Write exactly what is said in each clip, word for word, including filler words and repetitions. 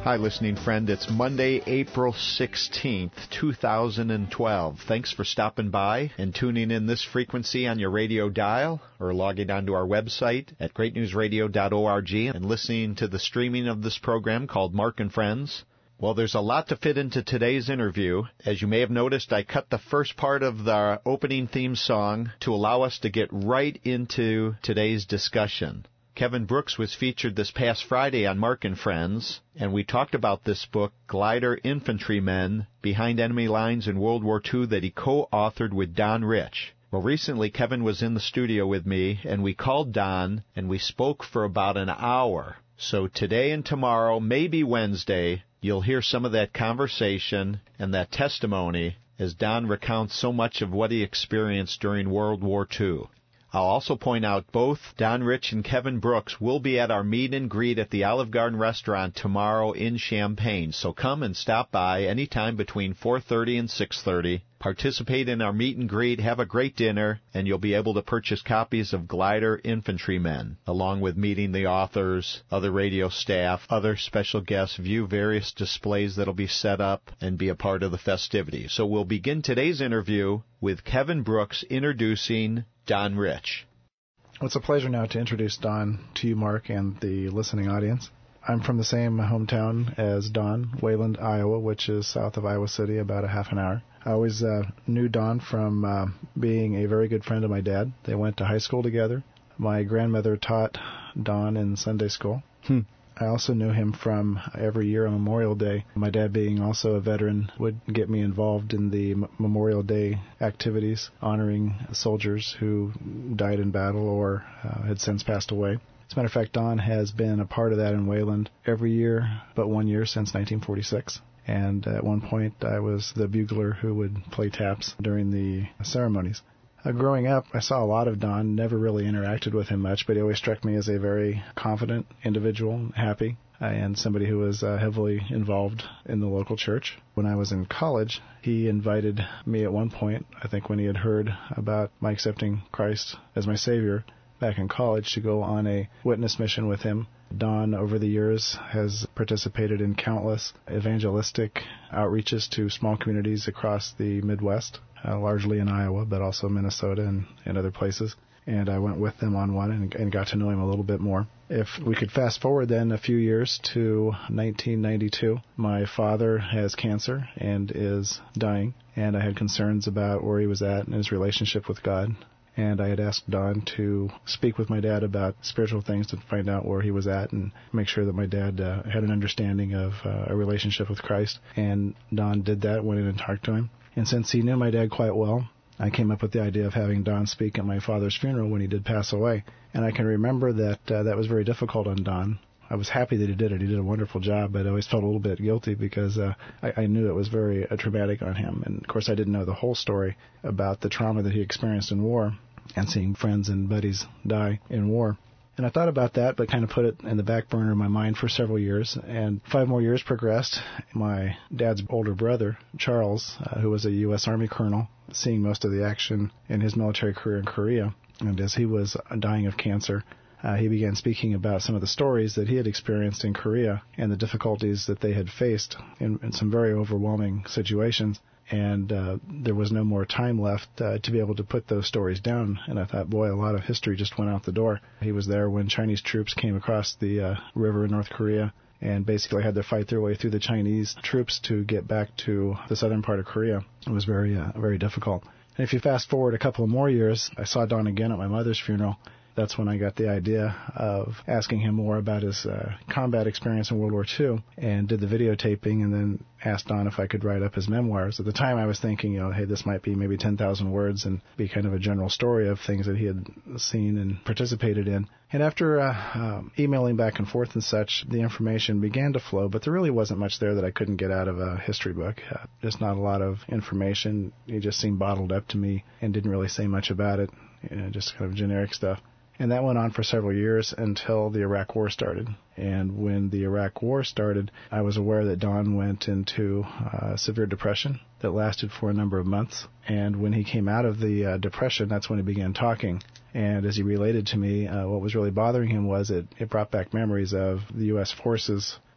Hi, listening friend. It's Monday, April sixteenth, two thousand twelve. Thanks for stopping by and tuning in this frequency on your radio dial or logging onto our website at great news radio dot org and listening to the streaming of this program called Mark and Friends. Well, there's a lot to fit into today's interview. As you may have noticed, I cut the first part of the opening theme song to allow us to get right into today's discussion. Kevin Brooks was featured this past Friday on Mark and Friends, and we talked about this book, Glider Infantrymen Behind Enemy Lines in World War Two, that he co-authored with Don Rich. Well, recently Kevin was in the studio with me, and we called Don, and we spoke for about an hour. So today and tomorrow, maybe Wednesday, you'll hear some of that conversation and that testimony as Don recounts so much of what he experienced during World War Two. I'll also point out both Don Rich and Kevin Brooks will be at our meet and greet at the Olive Garden restaurant tomorrow in Champaign. So come and stop by anytime between four thirty and six thirty. Participate in our meet and greet, have a great dinner, and you'll be able to purchase copies of Glider Infantrymen, along with meeting the authors, other radio staff, other special guests, view various displays that'll be set up, and be a part of the festivities. So we'll begin today's interview with Kevin Brooks introducing Don Rich. Well, it's a pleasure now to introduce Don to you, Mark, and the listening audience. I'm from the same hometown as Don, Wayland, Iowa, which is south of Iowa City, about a half an hour. I always uh, knew Don from uh, being a very good friend of my dad. They went to high school together. My grandmother taught Don in Sunday school. Hmm. I also knew him from every year on Memorial Day. My dad, being also a veteran, would get me involved in the M- Memorial Day activities, honoring soldiers who died in battle or uh, had since passed away. As a matter of fact, Don has been a part of that in Wayland every year but one year since nineteen forty-six. And at one point, I was the bugler who would play taps during the ceremonies. Uh, growing up, I saw a lot of Don, never really interacted with him much, but he always struck me as a very confident individual, happy, uh, and somebody who was uh, heavily involved in the local church. When I was in college, he invited me at one point, I think when he had heard about my accepting Christ as my Savior back in college, to go on a witness mission with him. Don, over the years, has participated in countless evangelistic outreaches to small communities across the Midwest, uh, largely in Iowa, but also Minnesota and, and other places. And I went with them on one and, and got to know him a little bit more. If we could fast forward then a few years to nineteen ninety-two, my father has cancer and is dying, and I had concerns about where he was at in his relationship with God. And I had asked Don to speak with my dad about spiritual things to find out where he was at and make sure that my dad uh, had an understanding of uh, a relationship with Christ. And Don did that, went in and talked to him. And since he knew my dad quite well, I came up with the idea of having Don speak at my father's funeral when he did pass away. And I can remember that uh, that was very difficult on Don. I was happy that he did it. He did a wonderful job, but I always felt a little bit guilty because uh, I, I knew it was very uh, traumatic on him. And, of course, I didn't know the whole story about the trauma that he experienced in war and seeing friends and buddies die in war. And I thought about that, but kind of put it in the back burner of my mind for several years. And five more years progressed. My dad's older brother, Charles, uh, who was a U S Army colonel, seeing most of the action in his military career in Korea, and as he was dying of cancer, Uh, he began speaking about some of the stories that he had experienced in Korea and the difficulties that they had faced in, in some very overwhelming situations. And uh, there was no more time left uh, to be able to put those stories down. And I thought, boy, a lot of history just went out the door. He was there when Chinese troops came across the uh, river in North Korea and basically had to fight their way through the Chinese troops to get back to the southern part of Korea. It was very, uh, very difficult. And if you fast forward a couple of more years, I saw Don again at my mother's funeral. That's when I got the idea of asking him more about his uh, combat experience in World War Two, and did the videotaping, and then asked Don if I could write up his memoirs. At the time, I was thinking, you know, hey, this might be maybe ten thousand words and be kind of a general story of things that he had seen and participated in. And after uh, um, emailing back and forth and such, the information began to flow, but there really wasn't much there that I couldn't get out of a history book. Uh, just not a lot of information. It just seemed bottled up to me and didn't really say much about it, you know, just kind of generic stuff. And that went on for several years until the Iraq War started. And when the Iraq War started, I was aware that Don went into uh, severe depression that lasted for a number of months. And when he came out of the uh, depression, that's when he began talking. And as he related to me, uh, what was really bothering him was it, it brought back memories of the U S forces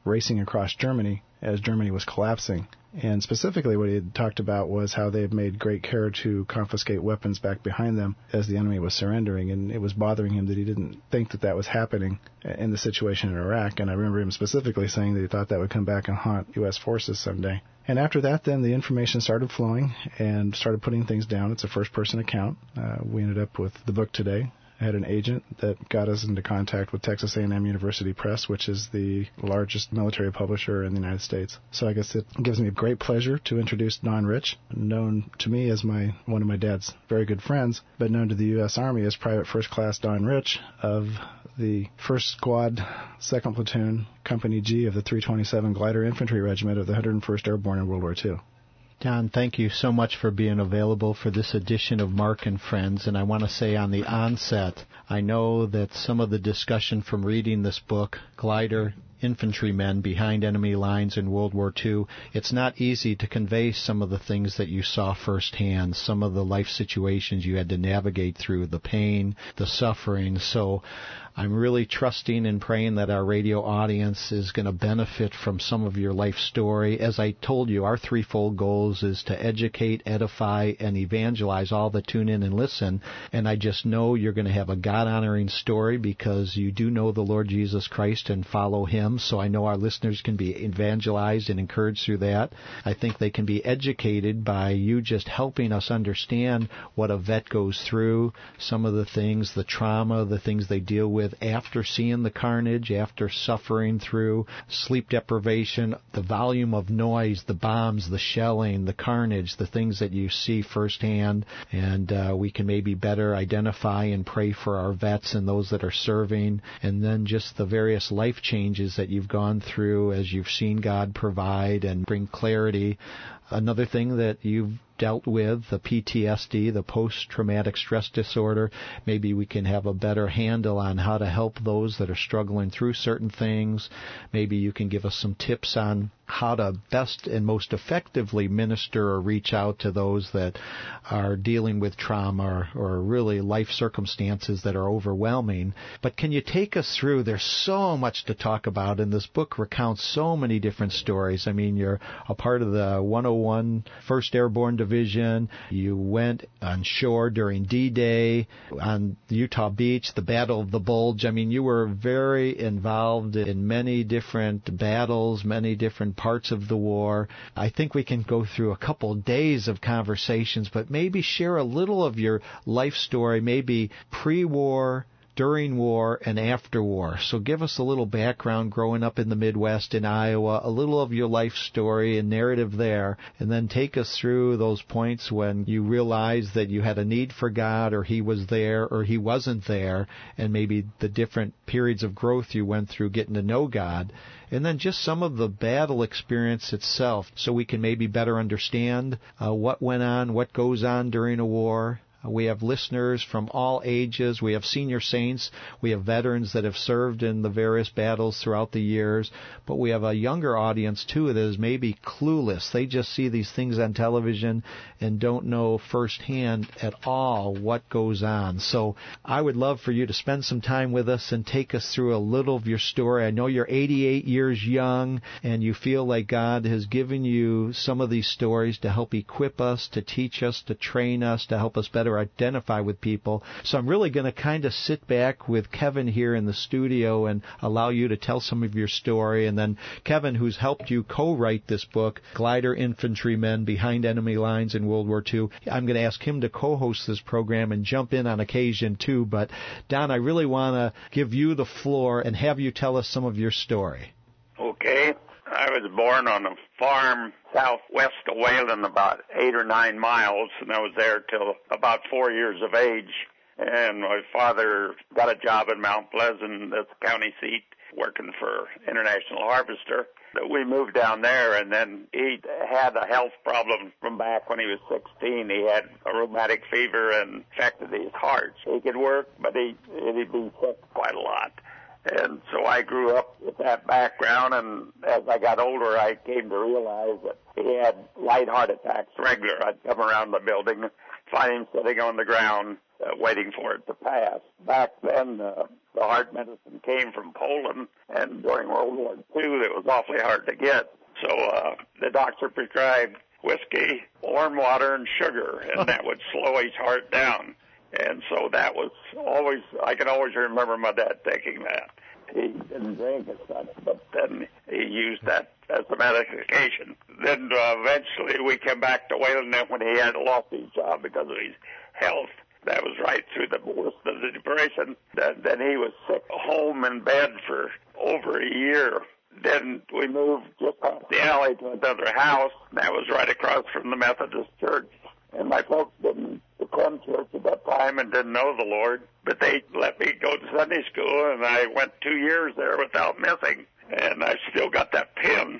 racing across Germany as Germany was collapsing. And specifically what he had talked about was how they had made great care to confiscate weapons back behind them as the enemy was surrendering. And it was bothering him that he didn't think that that was happening in the situation in Iraq. And I remember him specifically saying that he thought that would come back and haunt U S forces someday. And after that, then the information started flowing and started putting things down. It's a first-person account. Uh, we ended up with the book today. I had an agent that got us into contact with Texas A and M University Press, which is the largest military publisher in the United States. So I guess it gives me great pleasure to introduce Don Rich, known to me as my one of my dad's very good friends, but known to the U S Army as Private First Class Don Rich of the first Squad, second Platoon, Company G of the three twenty-seven Glider Infantry Regiment of the one hundred first Airborne in World War Two. Don, thank you so much for being available for this edition of Mark and Friends. And I want to say on the onset, I know that some of the discussion from reading this book, Glider Infantrymen Behind Enemy Lines in World War Two, it's not easy to convey some of the things that you saw firsthand, some of the life situations you had to navigate through, the pain, the suffering. So I'm really trusting and praying that our radio audience is going to benefit from some of your life story. As I told you, our threefold goals is to educate, edify, and evangelize all that tune in and listen. And I just know you're going to have a God-honoring story because you do know the Lord Jesus Christ and follow Him. So I know our listeners can be evangelized and encouraged through that. I think they can be educated by you just helping us understand what a vet goes through, some of the things, the trauma, the things they deal with after seeing the carnage, after suffering through sleep deprivation, the volume of noise, the bombs, the shelling, the carnage, the things that you see firsthand. And uh, we can maybe better identify and pray for our vets and those that are serving. And then just the various life changes that you've gone through as you've seen God provide and bring clarity. Another thing that you've dealt with, the P T S D, the post-traumatic stress disorder. Maybe we can have a better handle on how to help those that are struggling through certain things. Maybe you can give us some tips on how to best and most effectively minister or reach out to those that are dealing with trauma or, or really life circumstances that are overwhelming. But can you take us through? There's so much to talk about, and this book recounts so many different stories. I mean, you're a part of the one oh one first Airborne Division. You went on shore during D-Day on Utah Beach, the Battle of the Bulge. I mean, you were very involved in many different battles, many different parts of the war. I think we can go through a couple days of conversations, but maybe share a little of your life story, maybe pre-war, during war, and after war. So give us a little background growing up in the Midwest in Iowa, a little of your life story and narrative there, and then take us through those points when you realized that you had a need for God, or He was there, or He wasn't there, and maybe the different periods of growth you went through getting to know God. And then just some of the battle experience itself so we can maybe better understand uh, what went on, what goes on during a war. We have listeners from all ages. We have senior saints. We have veterans that have served in the various battles throughout the years. But we have a younger audience, too, that is maybe clueless. They just see these things on television and don't know firsthand at all what goes on. So I would love for you to spend some time with us and take us through a little of your story. I know you're eighty-eight years young, and you feel like God has given you some of these stories to help equip us, to teach us, to train us, to help us better identify with people. So I'm really going to kind of sit back with Kevin here in the studio and allow you to tell some of your story. And then Kevin, who's helped you co-write this book, Glider Infantrymen Behind Enemy Lines in World War Two, I'm going to ask him to co-host this program and jump in on occasion too. But Don, I really want to give you the floor and have you tell us some of your story. Okay. I was born on a farm southwest of Wayland, about eight or nine miles, and I was there till about four years of age. And my father got a job in Mount Pleasant, that's the county seat, working for International Harvester. We moved down there, and then he had a health problem from back when he was sixteen. He had a rheumatic fever and affected his heart. He could work, but he, he'd be sick quite a lot. And so I grew up with that background, and as I got older, I came to realize that he had light heart attacks regular. I'd come around the building, find him sitting on the ground, uh, waiting for it to pass. Back then, uh, the heart medicine came from Poland, and during World War Two, it was awfully hard to get. So uh, the doctor prescribed whiskey, warm water, and sugar, and that would slow his heart down. And so that was always, I can always remember my dad taking that. He didn't drink as such, but then he used that as a medication. Then uh, eventually we came back to Wayland when he had lost his job because of his health. That was right through the worst of the Depression. Then, then he was sick, home in bed for over a year. Then we moved just off the alley to another house. That was right across from the Methodist Church. And my folks didn't attend church at that time and didn't know the Lord. But they let me go to Sunday school, and I went two years there without missing. And I still got that pin.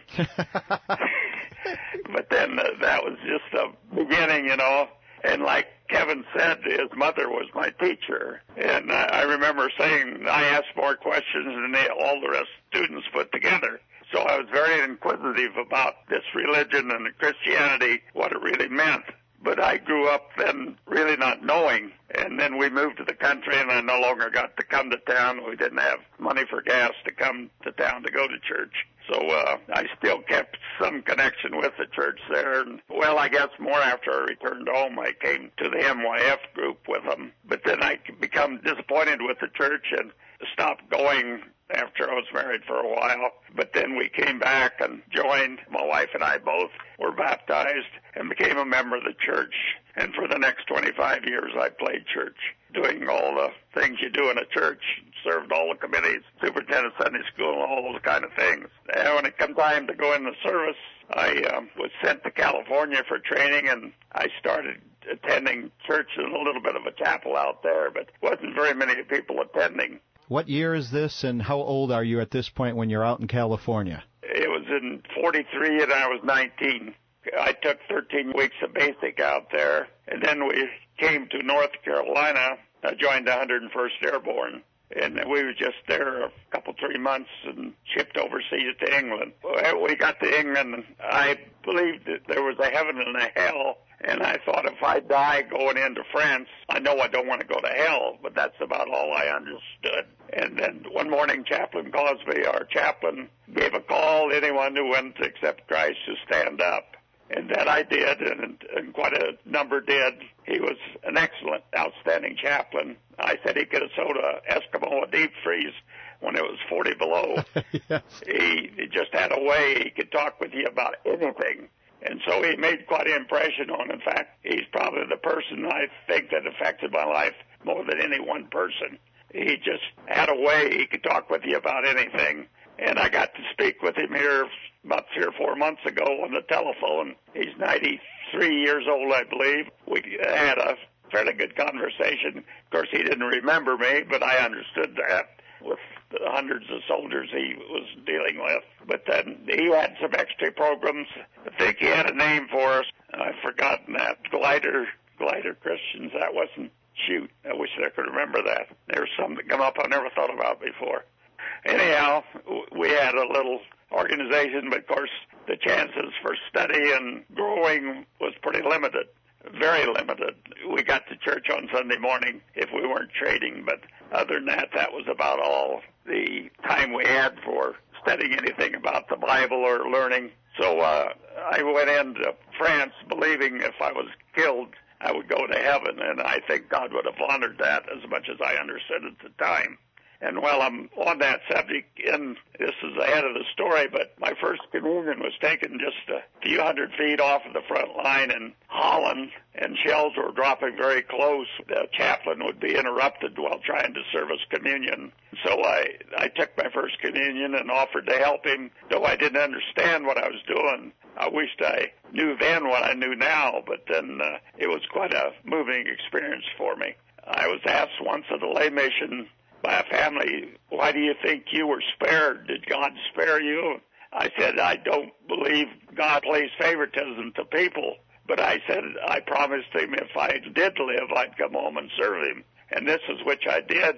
But then uh, that was just a beginning, you know. And like Kevin said, his mother was my teacher. And uh, I remember saying I asked more questions than they, all the rest students put together. So I was very inquisitive about this religion and Christianity, what it really meant. But I grew up then really not knowing. And then we moved to the country, and I no longer got to come to town. We didn't have money for gas to come to town to go to church. So uh, I still kept some connection with the church there. And, well, I guess more after I returned home, I came to the M Y F group with them. But then I become disappointed with the church and stopped going after I was married for a while. But then we came back and joined. My wife and I both were baptized and became a member of the church. And for the next twenty-five years, I played church, doing all the things you do in a church, served all the committees, superintendent Sunday school, and all those kind of things. And when it come time to go in the service, I um, was sent to California for training, and I started attending church in a little bit of a chapel out there, but wasn't very many people attending. What year is this, and how old are you at this point when you're out in California? It was in forty-three, and I was nineteen. I took thirteen weeks of basic out there, and then we came to North Carolina. I joined the one hundred first Airborne, and we were just there a couple, three months and shipped overseas to England. We got to England, and I believed that there was a heaven and a hell, and I thought if I die going into France, I know I don't want to go to hell, but that's about all I understood. And then one morning, Chaplain Cosby, our chaplain, gave a call, anyone who went to accept Christ to stand up. And that I did, and, and quite a number did. He was an excellent, outstanding chaplain. I said he could have sold a Eskimo a deep freeze when it was forty below. Yes. He, he just had a way he could talk with you about anything. And so he made quite an impression on, in fact, he's probably the person I think that affected my life more than any one person. He just had a way he could talk with you about anything. And I got to speak with him here about three or four months ago on the telephone. He's ninety-three years old, I believe. We had a fairly good conversation. Of course, he didn't remember me, but I understood that with the hundreds of soldiers he was dealing with. But then he had some extra programs. I think he had a name for us. I've forgotten that. Glider, Glider Christians. That wasn't, shoot, I wish I could remember that. There's some that come up I never thought about before. Anyhow, we had a little organization, but of course the chances for study and growing was pretty limited, very limited. We got to church on Sunday morning if we weren't trading, but other than that, that was about all the time we had for studying anything about the Bible or learning. So uh, I went into France believing if I was killed, I would go to heaven, and I think God would have honored that as much as I understood at the time. And while I'm on that subject, and this is ahead of the story, but my first communion was taken just a few hundred feet off of the front line in Holland, and shells were dropping very close. The chaplain would be interrupted while trying to service communion. So I, I took my first communion and offered to help him, though I didn't understand what I was doing. I wished I knew then what I knew now, but then uh, it was quite a moving experience for me. I was asked once at a lay mission by a family, why do you think you were spared? Did God spare you? I said, I don't believe God plays favoritism to people, but I said I promised him if I did live, I'd come home and serve him. And this is which I did,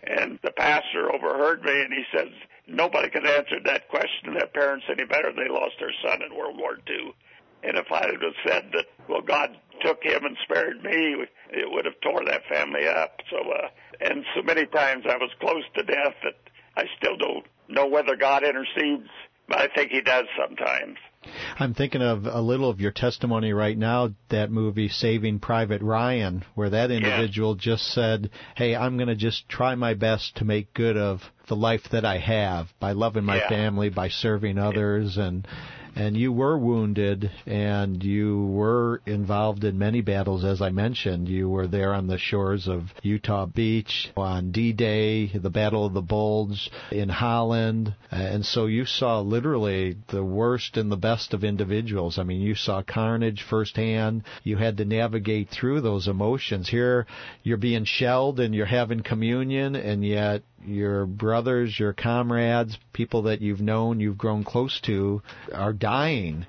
And the pastor overheard me, and he says, nobody could answer that question to their parents any better. They lost their son in World War Two. And if I had have said that, well, God took him and spared me, it would have tore that family up. So, uh, and so many times I was close to death that I still don't know whether God intercedes, but I think he does sometimes. I'm thinking of a little of your testimony right now, that movie Saving Private Ryan, where that individual yeah. just said, hey, I'm going to just try my best to make good of the life that I have by loving my yeah. family, by serving others, and and you were wounded, and you were involved in many battles, as I mentioned. You were there on the shores of Utah Beach, on D-Day, the Battle of the Bulge, in Holland. And so you saw literally the worst and the best of individuals. I mean, you saw carnage firsthand. You had to navigate through those emotions. Here, you're being shelled and you're having communion, and yet your brothers, your comrades, people that you've known, you've grown close to, are dying.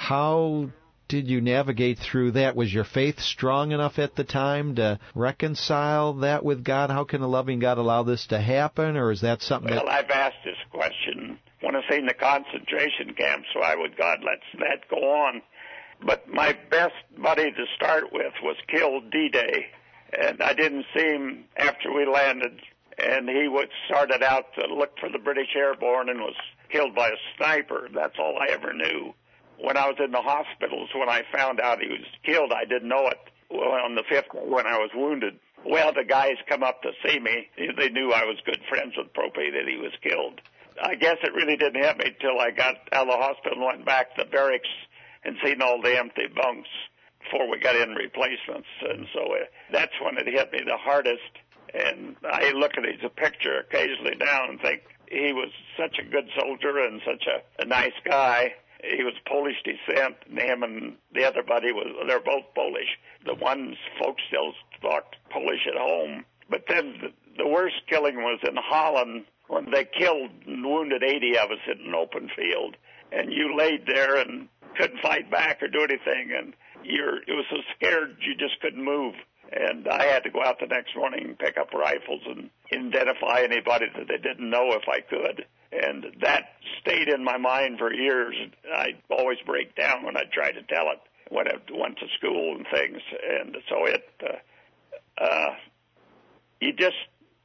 How did you navigate through that? Was your faith strong enough at the time to reconcile that with God? How can a loving God allow this to happen, or is that something well, that... I've asked this question when I was in the concentration camps, why would God let that go on? But my best buddy to start with was killed D-Day, and I didn't see him after we landed. And he would started out to look for the British Airborne and was killed by a sniper. That's all I ever knew. When I was in the hospitals, when I found out he was killed, I didn't know it. Well, on the fifth, when I was wounded, well, the guys come up to see me. They knew I was good friends with Propay, that he was killed. I guess it really didn't hit me till I got out of the hospital and went back to the barracks and seen all the empty bunks before we got in replacements. And so uh, that's when it hit me the hardest. And I look at his picture occasionally now and think he was such a good soldier and such a, a nice guy. He was Polish descent, and him and the other buddy, was they're both Polish. The one's folks still talked Polish at home. But then the, the worst killing was in Holland when they killed and wounded eighty of us in an open field. And you laid there and couldn't fight back or do anything, and you're, it was so scared you just couldn't move. And I had to go out the next morning and pick up rifles and identify anybody that they didn't know if I could. And that stayed in my mind for years. I'd always break down when I tried to tell it when I went to school and things. And so it, uh, uh, you just,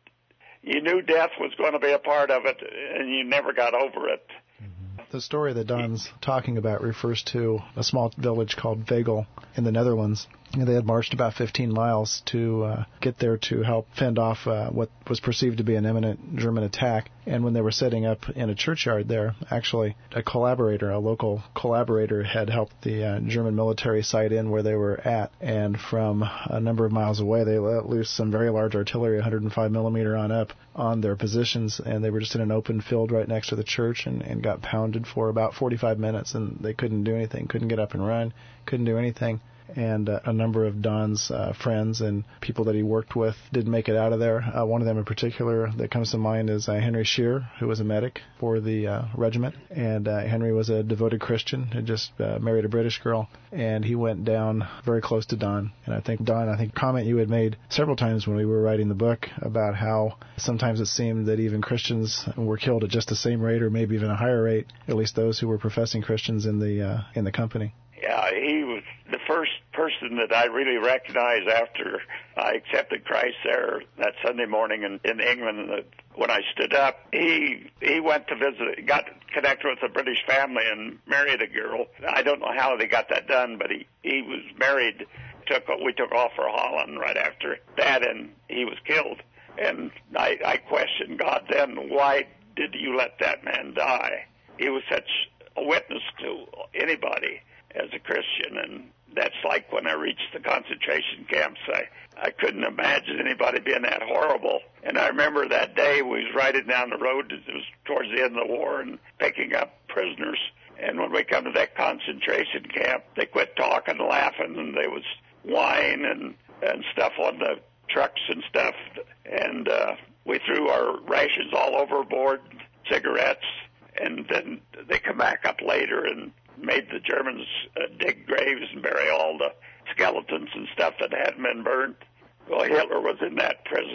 you knew death was going to be a part of it, and you never got over it. The story that Don's talking about refers to a small village called Vegel in the Netherlands. They had marched about fifteen miles to uh, get there to help fend off uh, what was perceived to be an imminent German attack. And when they were setting up in a churchyard there, actually a collaborator, a local collaborator, had helped the uh, German military site in where they were at. And from a number of miles away, they let loose some very large artillery, one oh five millimeter on up, on their positions. And they were just in an open field right next to the church and, and got pounded for about forty-five minutes. And they couldn't do anything, couldn't get up and run, couldn't do anything. And uh, a number of Don's uh, friends and people that he worked with didn't make it out of there. Uh, one of them in particular that comes to mind is uh, Henry Shear, who was a medic for the uh, regiment. And uh, Henry was a devoted Christian, had just uh, married a British girl. And he went down very close to Don. And I think, Don, I think a comment you had made several times when we were writing the book about how sometimes it seemed that even Christians were killed at just the same rate or maybe even a higher rate, at least those who were professing Christians in the uh, in the company. Yeah, he was the first person that I really recognized after I accepted Christ there that Sunday morning in, in England. When I stood up, he he went to visit, got connected with a British family and married a girl. I don't know how they got that done, but he, he was married. Took We took off for Holland right after that, and he was killed. And I, I questioned God then, why did you let that man die? He was such a witness to anybody as a Christian, and that's like when I reached the concentration camps. I, I couldn't imagine anybody being that horrible. And I remember that day we was riding down the road, it was towards the end of the war, and picking up prisoners. And when we come to that concentration camp, they quit talking and laughing, and there was wine and, and stuff on the trucks and stuff. And uh, we threw our rations all overboard, cigarettes, and then they come back up later and made the Germans uh, dig graves and bury all the skeletons and stuff that hadn't been burned. Well, Hitler was in that prison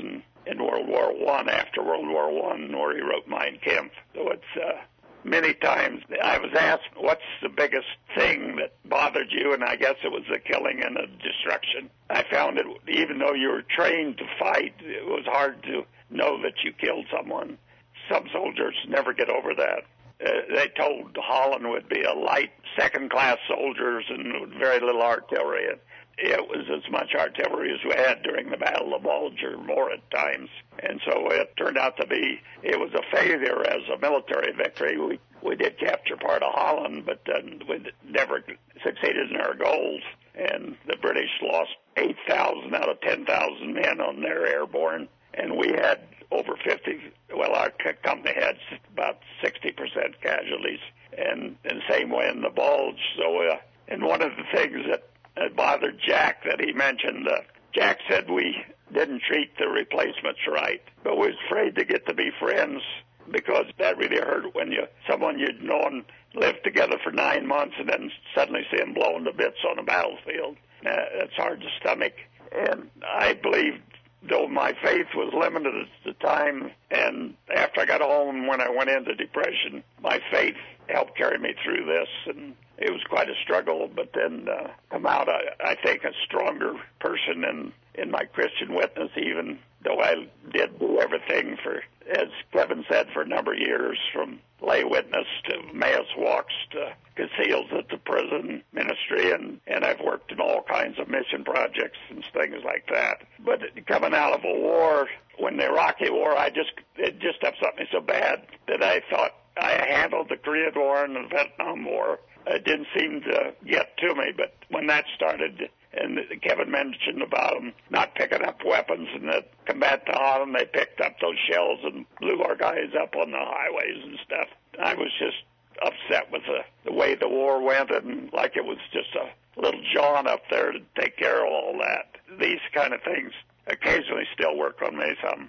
in World War One, after World War One, where he wrote Mein Kampf. So it's uh, many times I was asked, what's the biggest thing that bothered you? And I guess it was the killing and the destruction. I found it, even though you were trained to fight, it was hard to know that you killed someone. Some soldiers never get over that. Uh, they told Holland would be a light second-class soldiers and very little artillery. It was as much artillery as we had during the Battle of Bulge, or more at times. And so it turned out to be, it was a failure as a military victory. We we did capture part of Holland, but then we never succeeded in our goals. And the British lost eight thousand out of ten thousand men on their airborne. And we had over fifty, well, our company had about sixty percent casualties. And in the same way in the Bulge. So, uh, and one of the things that It bothered Jack that he mentioned. Uh, Jack said we didn't treat the replacements right, but we was afraid to get to be friends because that really hurt when you someone you'd known lived together for nine months and then suddenly see him blown to bits on a battlefield. Uh, it's hard to stomach. And I believe, though my faith was limited at the time, and after I got home when I went into depression, my faith helped carry me through this, and it was quite a struggle, but then uh, come out, I, I think, a stronger person in, in my Christian witness, even though I did do everything for, as Kevin said, for a number of years, from lay witness to Emmaus walks to conceals at the prison ministry, and, and I've worked in all kinds of mission projects and things like that. But coming out of a war, when the Iraqi war, I just, it just upset me so bad that I thought I handled the Korean War and the Vietnam War. It didn't seem to get to me, but when that started, and Kevin mentioned about them not picking up weapons, and that combat to Holland, they picked up those shells and blew our guys up on the highways and stuff. I was just upset with the, the way the war went, and like it was just a little John up there to take care of all that. These kind of things occasionally still work on me some.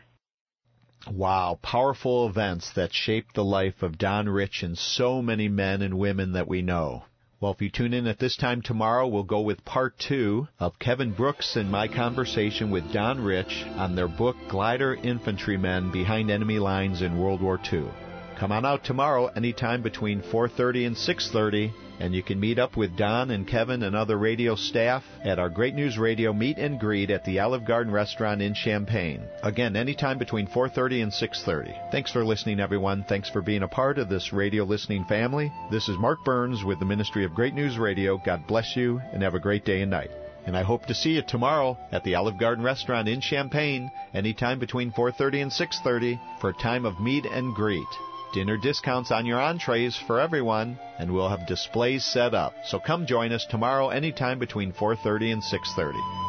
Wow, powerful events that shaped the life of Don Rich and so many men and women that we know. Well, if you tune in at this time tomorrow, we'll go with part two of Kevin Brooks and my conversation with Don Rich on their book, Glider Infantrymen Behind Enemy Lines in World War Two. Come on out tomorrow anytime between four thirty and six thirty, and you can meet up with Don and Kevin and other radio staff at our Great News Radio meet and greet at the Olive Garden Restaurant in Champaign. Again, anytime between four thirty and six thirty. Thanks for listening, everyone. Thanks for being a part of this radio listening family. This is Mark Burns with the Ministry of Great News Radio. God bless you, and have a great day and night. And I hope to see you tomorrow at the Olive Garden Restaurant in Champaign, anytime between four thirty and six thirty for a time of meet and greet. Dinner discounts on your entrees for everyone, and we'll have displays set up. So come join us tomorrow anytime between four thirty and six thirty.